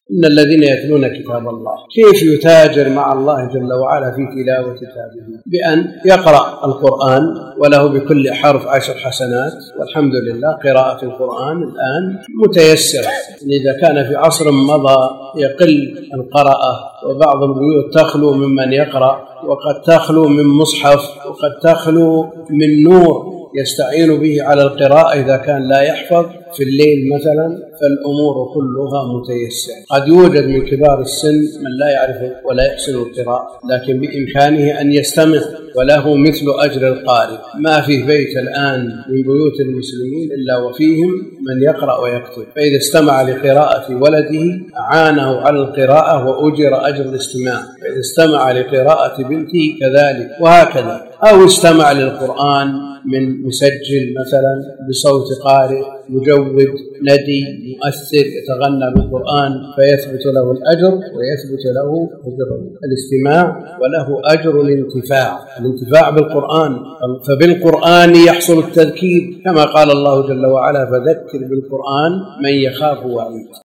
إن الذين يتلون كتاب الله. كيف يتاجر مع الله جل وعلا في تلاوة كتابه؟ بأن يقرأ القرآن وله بكل حرف 10 حسنات، والحمد لله قراءة القرآن الآن متيسرة. إذا كان في عصر مضى يقل القراءة وبعض البيوت تخلو ممن يقرأ، وقد تخلو من مصحف، وقد تخلو من نور يستعين به على القراءة إذا كان لا يحفظ في الليل مثلا، فالأمور كلها متيسرة. قد يوجد من كبار السن من لا يعرف ولا يحسن القراءة، لكن بإمكانه أن يستمع وله مثل أجر القارئ. ما في بيت الآن من بيوت المسلمين إلا وفيهم من يقرأ ويكتب، فإذا استمع لقراءة ولده أعانه على القراءة وأجر أجر الاستماع، فإذا استمع لقراءة بنته كذلك، وهكذا. أو استمع للقرآن من مسجل مثلا بصوت قارئ مجود ندي مؤثر يتغنى بالقرآن، فيثبت له الأجر ويثبت له أجر الاستماع وله أجر الانتفاع بالقرآن. فبالقرآن يحصل التذكير، كما قال الله جل وعلا: فذكر بالقرآن من يخاف وعيد.